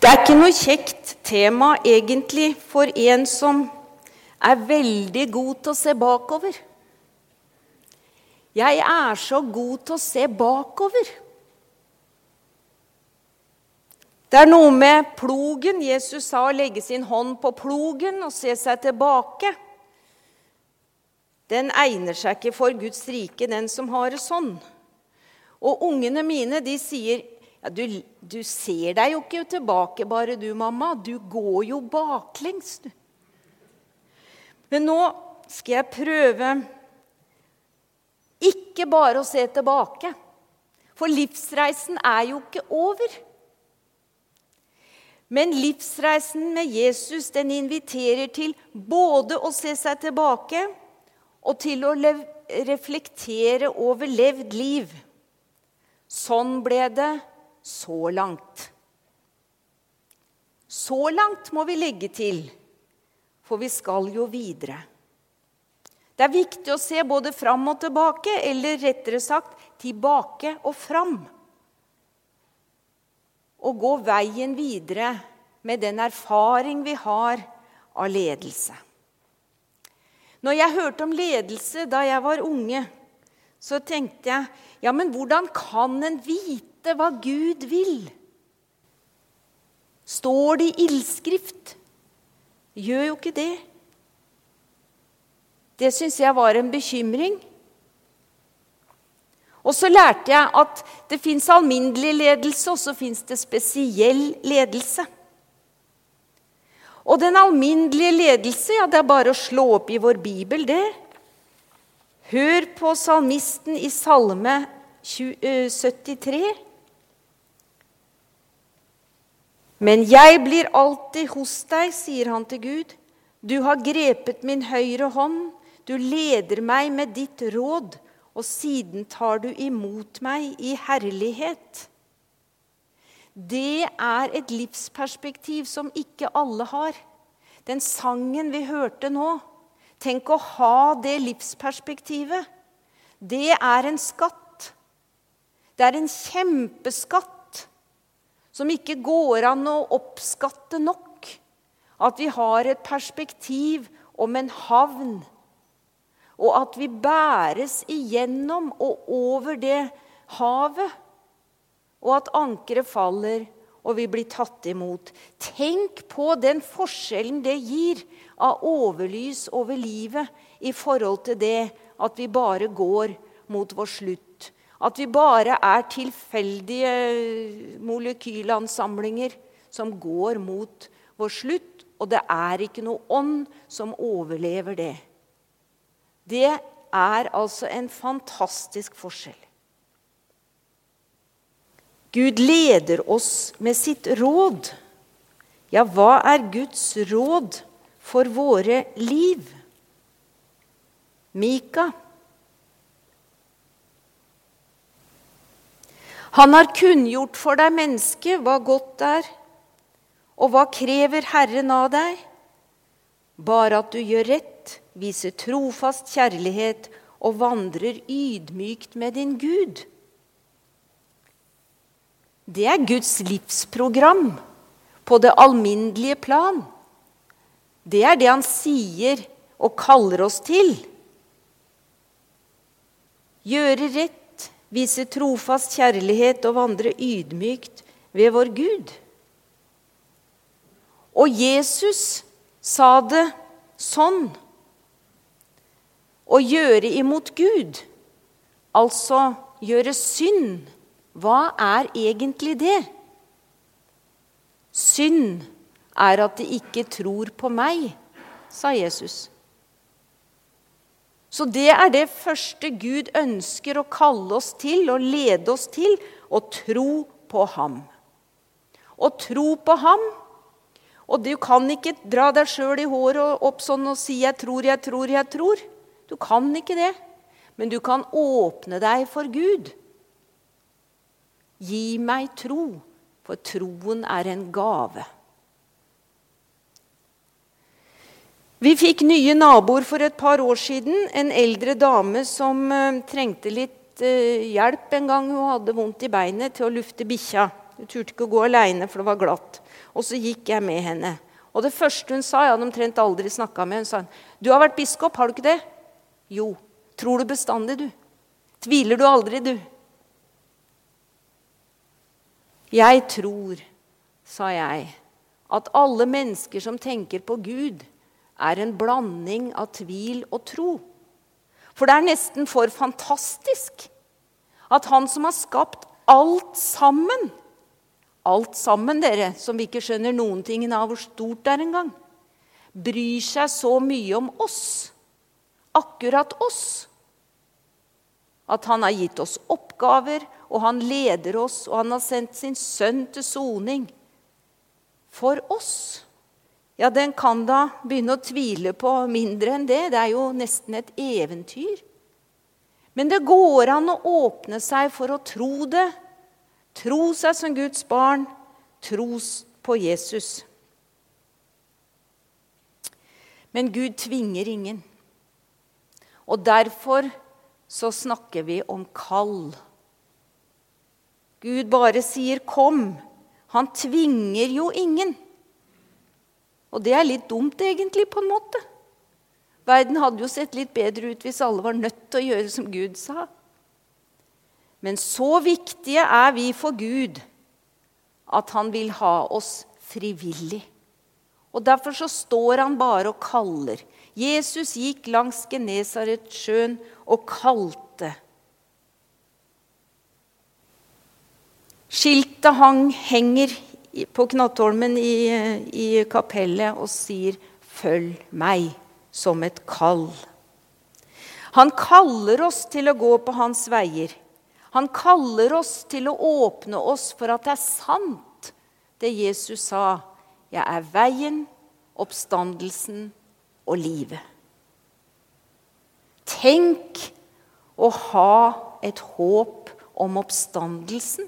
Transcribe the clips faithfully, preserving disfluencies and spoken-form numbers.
Det er ikke noe kjekt tema egentlig for en som er veldig god til å se bakover. Jeg er så god til å se bakover. Det er noe med plogen. Jesus sa å legge sin hånd på plogen og se seg tilbake. Den egner seg ikke for Guds rike, den som har det sånn. Og ungene mine, de sier, ja, du, du ser deg jo ikke tilbake bare du, mamma. Du går jo baklengs, du. Men nå skal jeg prøve ikke bare å se tilbake. For livsreisen er jo ikke over. Men livsreisen med Jesus, den inviterer til både å se seg tilbake og til å reflektere over levd liv. Sånn ble det så langt. Så langt må vi legge til, for vi skal jo videre. Det er viktig å se både fram og tilbake, eller rettere sagt, tilbake og fram. Og gå veien videre med den erfaring vi har av ledelse. Når jeg hørte om ledelse da jeg var unge, så tenkte jeg, ja, men hvordan kan en vite hva Gud vil? Står det i ildskrift? Gjør jo ikke det. Det synes jeg var en bekymring. Og så lærte jeg at det finnes alminnelig ledelse, og så finnes det spesiell ledelse. Og den alminnelige ledelse, ja, det er bare å slå opp i vår Bibel, det. Hør på salmisten i Salme syttitre. Men jeg blir alltid hos deg, sier han til Gud. Du har grepet min høyre hånd, du leder meg med ditt råd, og siden tar du imot meg i herlighet. Det er et livsperspektiv som ikke alle har. Den sangen vi hørte nå, tenk å ha det livsperspektivet. Det er en skatt. Det er en kjempeskatt som ikke går an å oppskatte nok. At vi har et perspektiv om en havn, og at vi bæres igjennom og over det havet, og at ankeret faller, og vi blir tatt imot. Tenk på den forskjellen det gir av overlys over livet i forhold til det at vi bare går mot vår slutt. At vi bare er tilfeldige molekylansamlinger som går mot vår slutt, og det er ikke noe ånd som overlever det. Det er altså en fantastisk forskjell. Gud leder oss med sitt råd. Ja, hva er Guds råd for våre liv? Mika. Han har kunngjort for deg, menneske, hva godt er, og hva krever Herren av deg? Bare at du gjør rett, viser trofast kjærlighet og vandrer ydmykt med din Gud. Det er Guds livsprogram på det alminnelige plan. Det er det han sier og kaller oss til. Gjøre rett, vise trofast kjærlighet og vandre ydmykt ved vår Gud. Og Jesus sa det sånn. Å gjøre imot Gud, altså gjøre synd. Hva er egentlig det? Synd er at de ikke tror på meg, sa Jesus. Så det er det første Gud ønsker å kalle oss til og lede oss til, å tro på ham. Å tro på ham, og du kan ikke dra deg selv i håret opp sånn og si jeg tror, jeg tror, jeg tror. Du kan ikke det, men du kan åpne deg for Gud. Gi meg tro, for troen er en gave. Vi fikk nye naboer for et par år siden, en eldre dame som uh, trengte litt uh, hjelp en gang hun hadde vondt i beinet til å lufte bikkja. Hun turte ikke å gå alene, for det var glatt. Og så gikk jeg med henne. Og det første hun sa, jeg hadde omtrent aldri snakket med, hun sa, du har vært biskop, har du ikke det? Jo. Tror du bestandig, du? Tviler du aldri, du? Jeg tror, sa jeg, at alle mennesker som tenker på Gud, er en blanding av tvil og tro. For det er nesten for fantastisk at han som har skapt alt sammen, alt sammen dere, som vi ikke skjønner noen ting av hvor stort det er engang, bryr seg så mye om oss, akkurat oss, at han har gitt oss oppgaver, og han leder oss, og han har sendt sin sønn til soning for oss. Ja, den kan da begynne å tvile på mindre enn det. Det er jo nesten et eventyr. Men det går an å åpne seg for å tro det. Tro seg som Guds barn. Tros på Jesus. Men Gud tvinger ingen. Og derfor så snakker vi om kall. Gud bare sier kom. Han tvinger jo ingen. Og det er litt dumt egentlig på en måte. Verden hadde jo sett litt bedre ut hvis alle var nødt til å gjøre som Gud sa. Men så viktige er vi for Gud at han vil ha oss frivillig. Og derfor så står han bare og kaller. Jesus gikk langs Genesaretsjøen og kalte. Skiltet hang, henger på Knattholmen i, i kapellet og sier, følg meg, som et kall. Han kaller oss til å gå på hans veier. Han kaller oss til å åpne oss for at det er sant, det Jesus sa. Jeg er veien, oppstandelsen og livet. Tenk å ha et håp om oppstandelsen.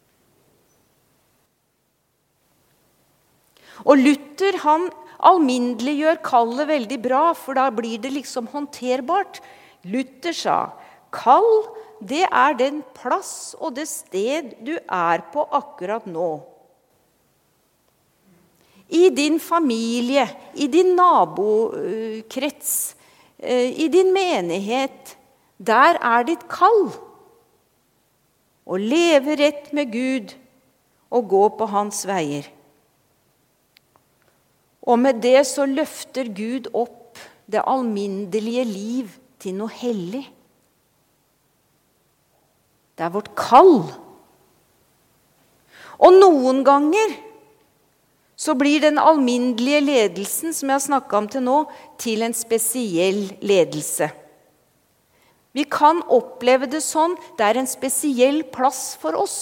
Og Luther, han almindeliggjør kallet veldig bra, for da blir det liksom håndterbart. Luther sa, kall, det er den plass og det sted du er på akkurat nå. I din familie, i din nabokrets, i din menighet, der er ditt kall. Å leve rett med Gud og gå på hans veier. Og med det så løfter Gud opp det alminnelige liv til noe hellig. Det er vårt kall. Og noen ganger så blir den alminnelige ledelsen, som jeg har snakket om til nå, til en spesiell ledelse. Vi kan oppleve det sånn, det er en spesiell plass for oss.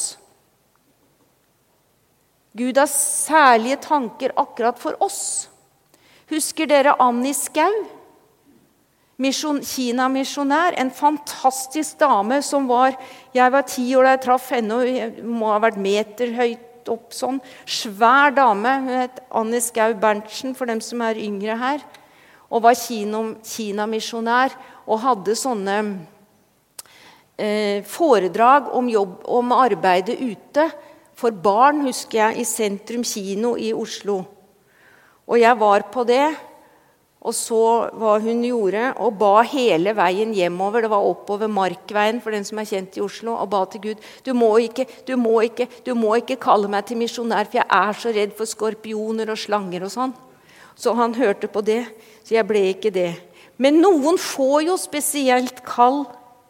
Gud har særlige tanker akkurat for oss. Husker dere Annie Skau? Mission, Kina-misjonær, en fantastisk dame som var, jeg var ti år da jeg traff henne, og jeg må ha vært meter høyt opp sånn. Svær dame, hun het Annie Skau Berntsen, for dem som er yngre her, og var Kina-misjonær, og hadde sånne eh, foredrag om, jobb, om arbeidet ute, for barn, husker jeg, i Sentrum Kino i Oslo. Og jeg var på det, og så hva hun gjorde, og ba hele veien hjemover. Det var oppover Markveien, for den som er kjent i Oslo, og ba til Gud, du må ikke, du må ikke, du må ikke kalle meg til misjonær, for jeg er så redd for skorpioner og slanger og sånn. Så han hørte på det, så jeg ble ikke det. Men noen får jo spesielt kall.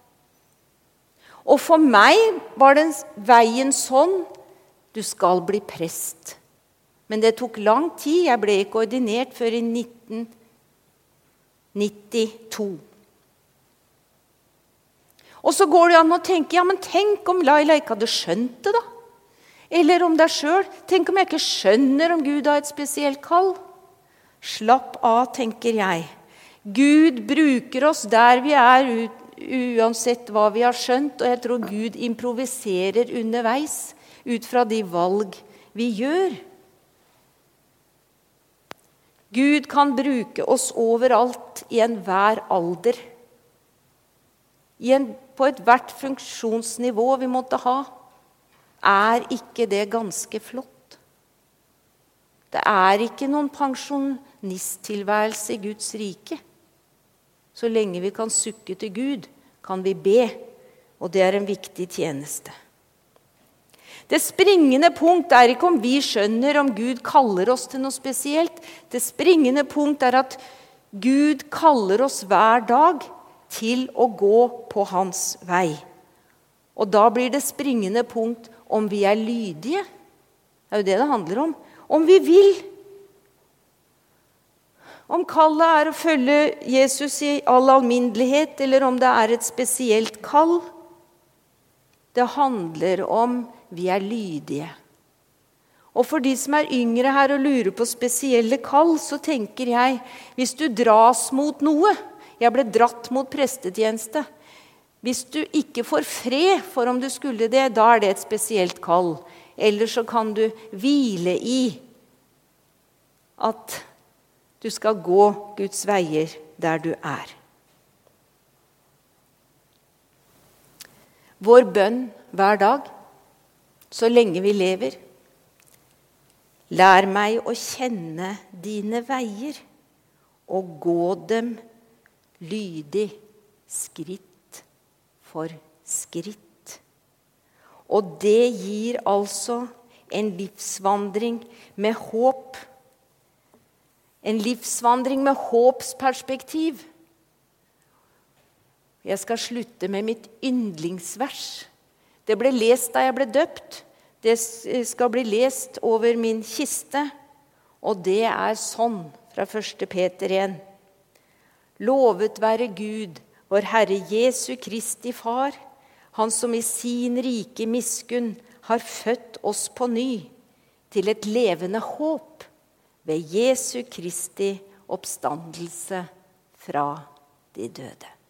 Og for meg var den veien sånn, du skal bli prest. Men det tok lang tid. Jeg ble ikke ordinert før i nitten nittito. Og så går det an å tenke, ja, men tenk om Laila ikke hadde skjønt det da. Eller om deg selv. Tenk om jeg ikke skjønner om Gud har et spesielt kall. Slapp av, tenker jeg. Gud bruker oss der vi er, uansett hva vi har skjønt, og jeg tror Gud improviserer underveis, ut fra de valg vi gjør. Gud kan bruke oss overalt i enhver alder. I en, på et hvert funksjonsnivå vi måtte ha. Er ikke det ganske flott? Det er ikke noen pensjonisttilværelse i Guds rike. Så lenge vi kan sukke til Gud, kan vi be, og det er en viktig tjeneste. Det springende punkt er ikke om vi skjønner om Gud kaller oss til noe spesielt. Det springende punkt er at Gud kaller oss hver dag til å gå på hans vei. Og da blir det springende punkt om vi er lydige. Det er jo det det handler om. Om vi vil. Om kallet er å følge Jesus i all alminnelighet, eller om det er et spesielt kall. Det handler om vi er lydige. Og for de som er yngre her og lurer på spesielle kall, så tenker jeg, hvis du dras mot noe, jeg ble dratt mot prestetjeneste, hvis du ikke får fred for om du skulle det, da er det et spesielt kall. Eller så kan du hvile i at du skal gå Guds veier der du er. Vår bønn hver dag, så lenge vi lever. Lær meg å kjenne dine veier og gå dem lydig, skritt for skritt. Og det gir altså en livsvandring med håp. En livsvandring med håpsperspektiv. Jeg skal slutte med mitt yndlingsvers. Det ble lest da jeg ble døpt. Det skal bli lest over min kiste. Og det er sånn fra første Peter én. Lovet være Gud, vår Herre Jesu Kristi Far, han som i sin rike miskunn har født oss på ny til et levende håp ved Jesu Kristi oppstandelse fra de døde.